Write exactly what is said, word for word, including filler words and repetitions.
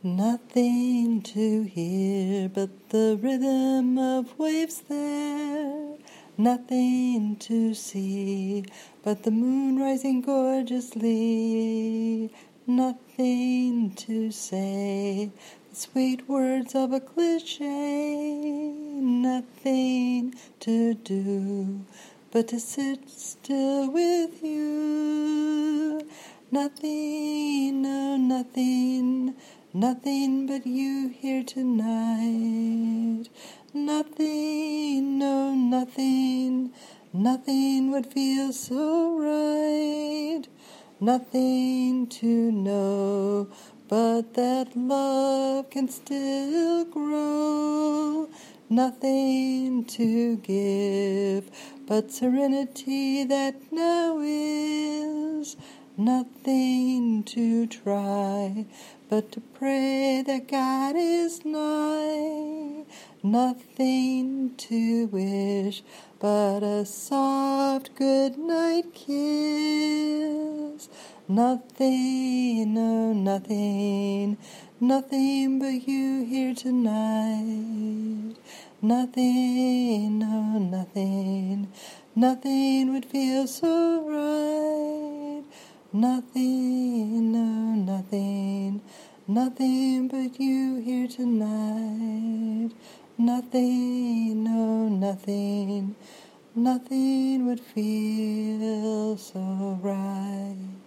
Nothing to hear but the rhythm of waves there. Nothing to see but the moon rising gorgeously. Nothing to say, the sweet words of a cliche. Nothing to do but to sit still with you. Nothing, no, nothing, nothing but you here tonight. Nothing, no, nothing, nothing would feel so right. Nothing to know but that love can still grow. Nothing to give but serenity that now is. Nothing to try but to pray that God is nigh. Nothing to wish but a soft good night kiss. Nothing, no, nothing, nothing but you here tonight. Nothing, no, nothing, nothing would feel so right. Nothing, no, nothing, nothing but you here tonight. Nothing, no, nothing, nothing would feel so right.